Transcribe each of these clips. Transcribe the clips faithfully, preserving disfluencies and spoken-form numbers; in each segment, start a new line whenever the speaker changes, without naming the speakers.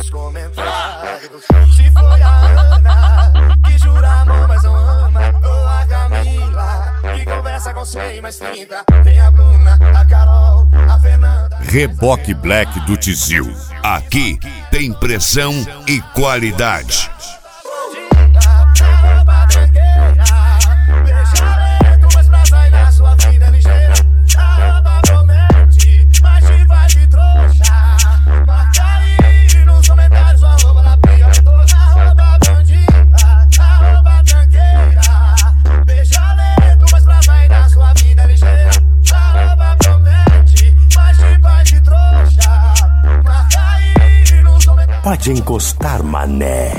nos comentários. Se foi a Ana que jura amor, mas não ama, ou a Camila que conversa com cem mais trinta. Tem a Bruna, a Carol, a Fernanda.
Reboque Black do Tizil. Aqui tem pressão e qualidade.
Pode encostar, mané.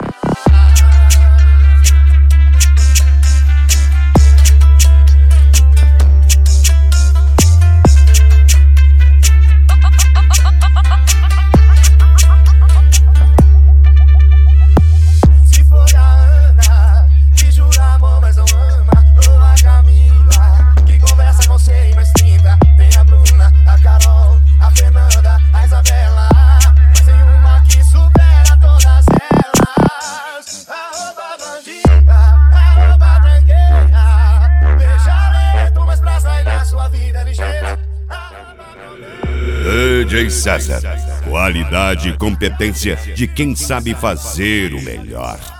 Se for a Ana que jura amor, mas não ama, ou a Camila que conversa com cem mais trinta. Tem a Bruna, a Carol, a Fernanda, a Isabela.
D J César, qualidade e competência de quem sabe fazer o melhor.